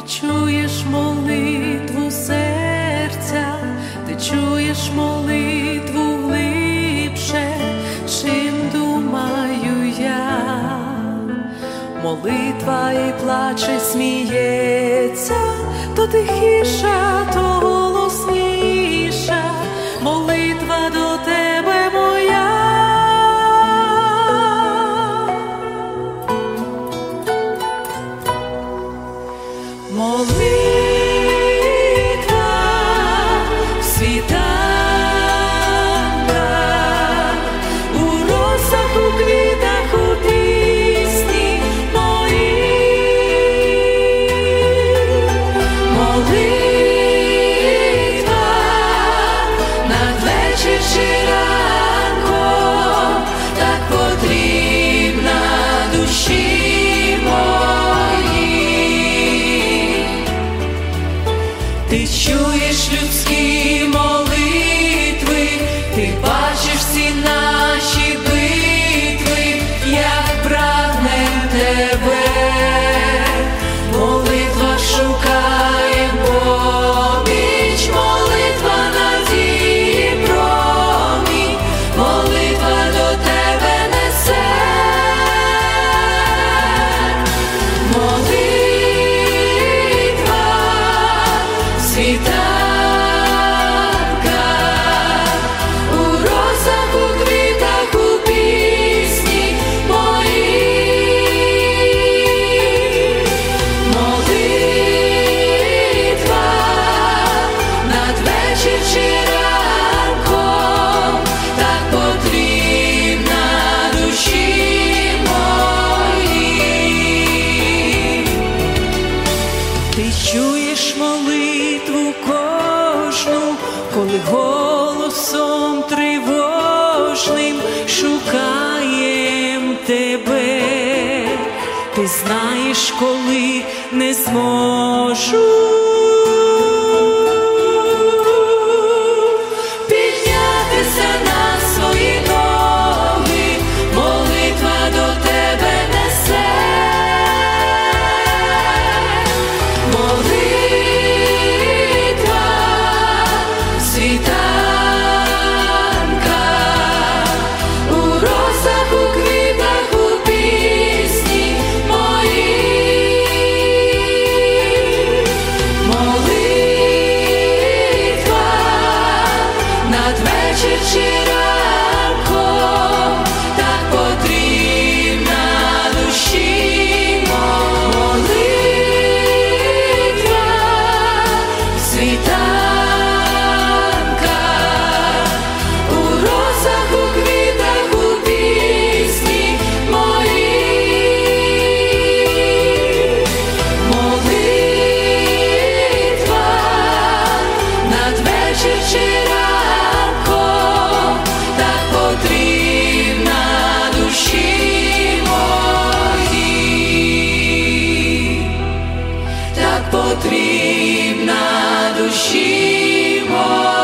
чуєш молитву серця, ти чуєш молитву глибше, чим думаю я. Молитва і плаче, сміється, то тихіша, то голосніша, молитва до тебе моя. Молитва в світанках, у росах, у квітах, у пісні моїй. Молитва надвечір чи ранком, так потрібна душі. Ти чуєш людські молитви, ти бачиш всі наші битви, як прагнем тебе. Молитва шукає поміч, молитва надії промінь, молитва до тебе несе. Світанка, у росах, у квітах, у пісні моїй. Молитва надвечір чи ранком, так потрібна душі моїй. Ти чуєш молитву кожну, коли голосом тривожним шукаєм тебе. Ти знаєш, коли не зможу піднятися на свої ноги, молитва до тебе несе. Світанка, у росах, у квітах, у пісні моїй. Молитва надвечір чи ранком, так потрібна душі. Молитва світанка, чи ранком, так потрібна душі моїй, так потрібна душі моїй.